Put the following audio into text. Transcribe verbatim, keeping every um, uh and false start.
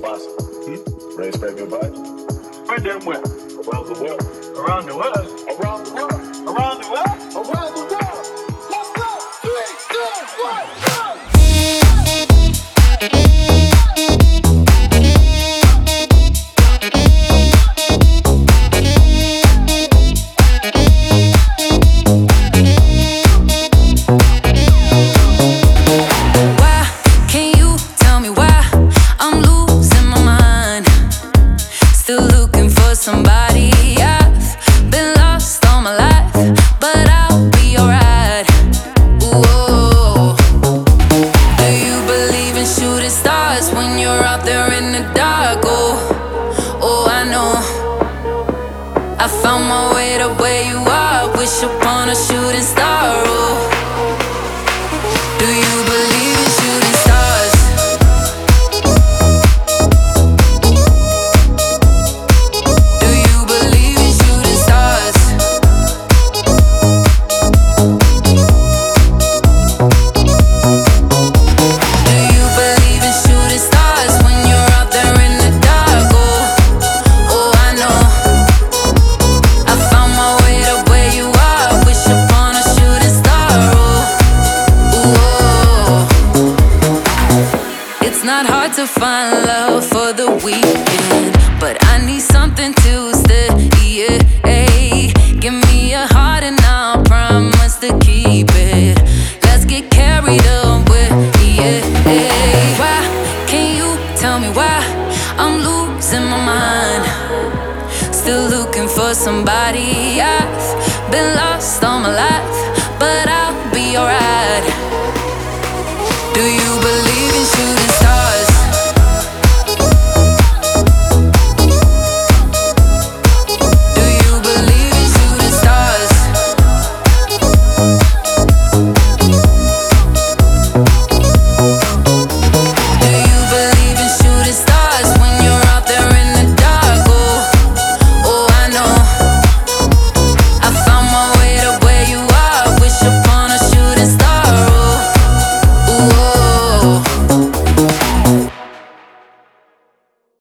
Mombasa. Hmm? Ready to spread good vibes? Spread them where? Around the world. Around the world? Around the world. Around the world? Around the world. Let's go! Three, two, one, go! Somebody, I've been lost all my life, but I'll be alright. Ooh, do you believe in shooting stars when you're out there in the dark? Oh, oh, I know. I found my way to where you are. Wish upon a shooting star. Oh, do you believe in shooting stars? It's not hard to find love for the weekend, but I need something to stay. Yeah. Give me a heart and I'll promise to keep it. Let's get carried away. Yeah. Why can't you tell me why I'm losing my mind? Still looking for somebody